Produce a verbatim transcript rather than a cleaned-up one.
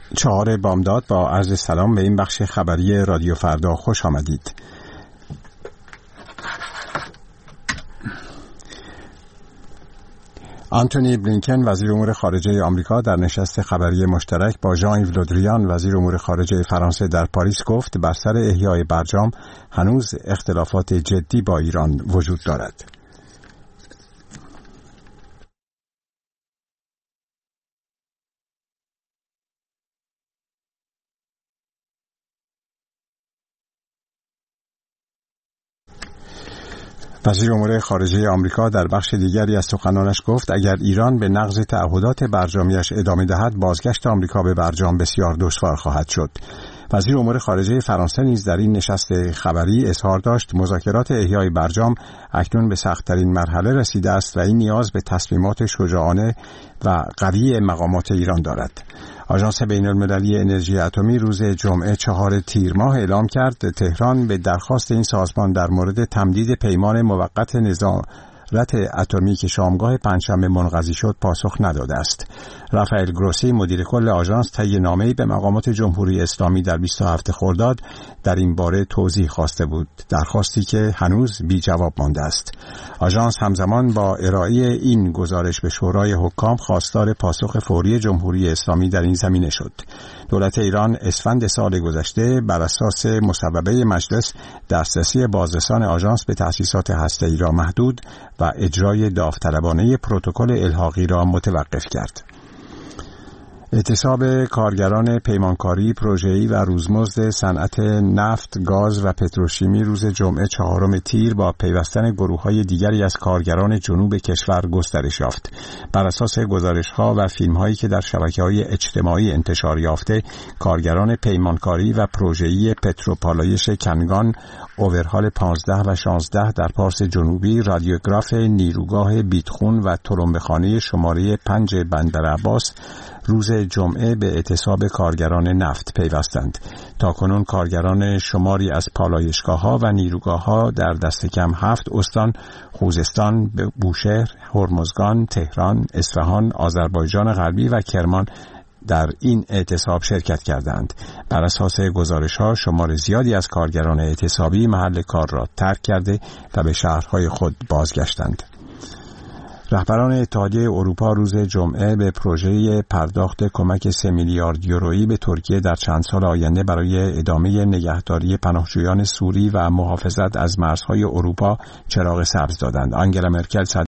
چهار بامداد با عرض سلام به این بخش خبری رادیو فردا خوش آمدید. آنتونی بلینکن وزیر امور خارجه آمریکا در نشست خبری مشترک با ژان ایو له دریان وزیر امور خارجه فرانسه در پاریس گفت بر سر احیای برجام هنوز اختلافات جدی با ایران وجود دارد. وزیر امور خارجه آمریکا در بخش دیگری از سخنانش گفت اگر ایران به نقض تعهدات برجامیش ادامه دهد بازگشت آمریکا به برجام بسیار دشوار خواهد شد. وزیر امور خارجه فرانسه نیز در این نشست خبری اظهار داشت مذاکرات احیای برجام اکنون به سخت‌ترین مرحله رسیده است و این نیاز به تصمیمات شجاعانه و قوی مقامات ایران دارد. آژانس بین‌المللی انرژی اتمی روز جمعه چهار تیر ماه اعلام کرد تهران به درخواست این سازمان در مورد تمدید پیمان موقت نظارت اتمی که شامگاه پنجشنبه منقضی شد پاسخ نداده است. رافائل گروسی مدیر کل آژانس طی نامه‌ای به مقامات جمهوری اسلامی در بیست و هفتم خرداد در این باره توضیح خواسته بود، درخواستی که هنوز بی جواب مانده است. آژانس همزمان با ارائه این گزارش به شورای حکام خواستار پاسخ فوری جمهوری اسلامی در این زمینه شد. دولت ایران اسفند سال گذشته بر اساس مصوبه مجلس دسترسی بازرسان آژانس به تأسیسات هسته‌ای را محدود و اجرای داوطلبانه پروتکل الحاقی را متوقف کرد. اعتصاب کارگران پیمانکاری، پروژه‌ای و روزمزد صنعت نفت، گاز و پتروشیمی روز جمعه چهارم تیر با پیوستن گروه‌های دیگری از کارگران جنوب کشور گسترش یافت. بر اساس گزارش‌ها و فیلم‌هایی که در شبکه‌های اجتماعی انتشار یافته، کارگران پیمانکاری و پروژه‌ای پتروپالایش کنگان، اوورهال پانزده و شانزده در پارس جنوبی، رادیوگراف نیروگاه بیتخون و تلمبه‌خانه شماره پنج بندر عباس روز جمعه به اعتصاب کارگران نفت پیوستند. تاکنون کارگران شماری از پالایشگاه‌ها و نیروگاه‌ها در دست کم هفت استان خوزستان، بوشهر، هرمزگان، تهران، اصفهان، آذربایجان غربی و کرمان در این اعتصاب شرکت کردند. بر اساس گزارش‌ها شمار زیادی از کارگران اعتصابی محل کار را ترک کرده و به شهرهای خود بازگشتند. رهبران اتحادیه اروپا روز جمعه به پروژه پرداخت کمک سه میلیارد یورویی به ترکیه در چند سال آینده برای ادامه نگهداری پناهجویان سوری و محافظت از مرزهای اروپا چراغ سبز دادند. آنگلا مرکل